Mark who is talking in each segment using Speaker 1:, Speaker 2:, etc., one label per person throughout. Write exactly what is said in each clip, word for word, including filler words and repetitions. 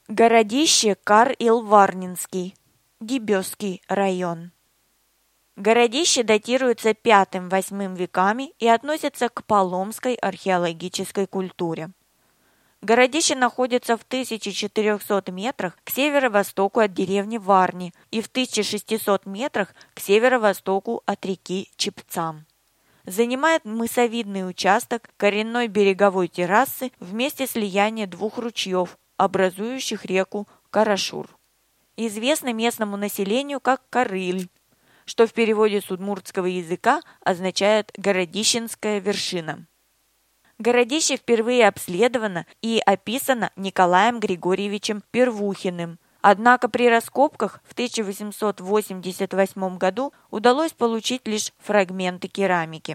Speaker 1: Городище Кар-Ил-Варнинский, Дибёзский район. Городище датируется пятым-восьмым веками и относится к Паломской археологической культуре. Городище находится в тысяча четырёхстах метрах к северо-востоку от деревни Варни и в тысяча шестистах метрах к северо-востоку от реки Чепцам. Занимает мысовидный участок коренной береговой террасы в месте слияния двух ручьев, образующих реку Карашур. Известно местному населению как Карыль, что в переводе с удмуртского языка означает «городищенская вершина». Городище впервые обследовано и описано Николаем Григорьевичем Первухиным, однако при раскопках в тысяча восемьсот восемьдесят восьмом году удалось получить лишь фрагменты керамики.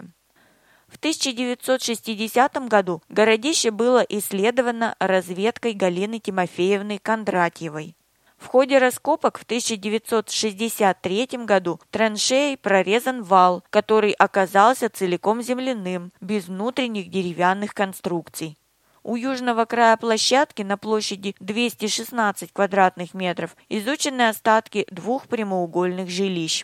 Speaker 1: В тысяча девятьсот шестидесятом году городище было исследовано разведкой Галины Тимофеевны Кондратьевой. В ходе раскопок в тысяча девятьсот шестьдесят третьем году траншеей прорезан вал, который оказался целиком земляным, без внутренних деревянных конструкций. У южного края площадки на площади двести шестнадцать квадратных метров изучены остатки двух прямоугольных жилищ.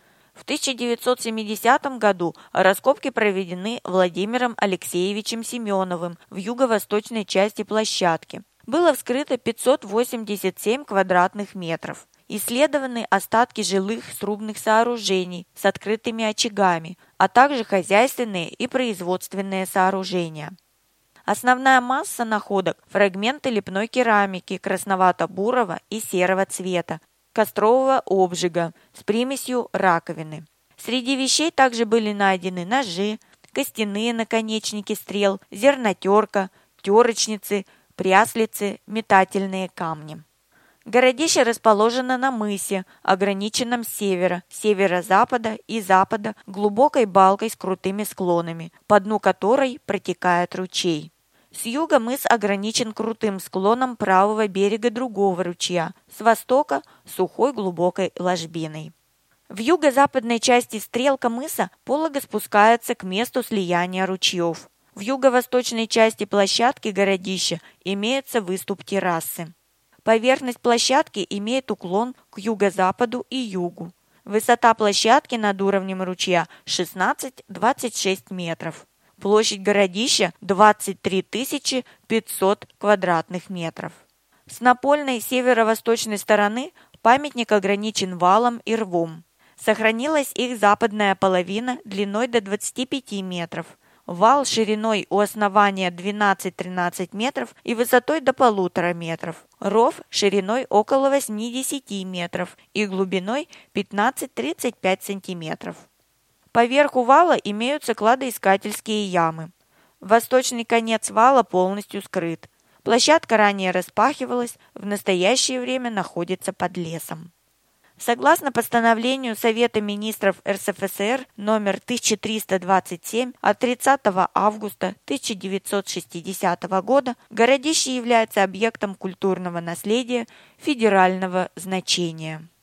Speaker 1: В тысяча девятьсот семидесятом году раскопки проведены Владимиром Алексеевичем Семеновым в юго-восточной части площадки. Было вскрыто пятьсот восемьдесят семь квадратных метров. Исследованы остатки жилых срубных сооружений с открытыми очагами, а также хозяйственные и производственные сооружения. Основная масса находок – фрагменты лепной керамики красновато-бурого и серого цвета, кострового обжига с примесью раковины. Среди вещей также были найдены ножи, костяные наконечники стрел, зернотерка, терочницы, пряслицы, метательные камни. Городище расположено на мысе, ограниченном с севера, северо-запада и запада глубокой балкой с крутыми склонами, по дну которой протекает ручей. С юга мыс ограничен крутым склоном правого берега другого ручья, с востока – сухой глубокой ложбиной. В юго-западной части стрелка мыса полого спускается к месту слияния ручьев. В юго-восточной части площадки городища имеется выступ террасы. Поверхность площадки имеет уклон к юго-западу и югу. Высота площадки над уровнем ручья шестнадцать-двадцать шесть метров. Площадь городища двадцать три тысячи пятьсот квадратных метров. С напольной северо-восточной стороны памятник ограничен валом и рвом. Сохранилась их западная половина длиной до двадцати пяти метров. Вал шириной у основания двенадцать-тринадцать метров и высотой до полутора метров. Ров шириной около восьмидесяти метров и глубиной пятнадцать-тридцать пять сантиметров. По верху вала имеются кладоискательские ямы. Восточный конец вала полностью скрыт. Площадка ранее распахивалась, в настоящее время находится под лесом. Согласно постановлению Совета министров эр эс эф эс эр номер тысяча триста двадцать семь от тридцатого августа тысяча девятьсот шестидесятого года, городище является объектом культурного наследия федерального значения.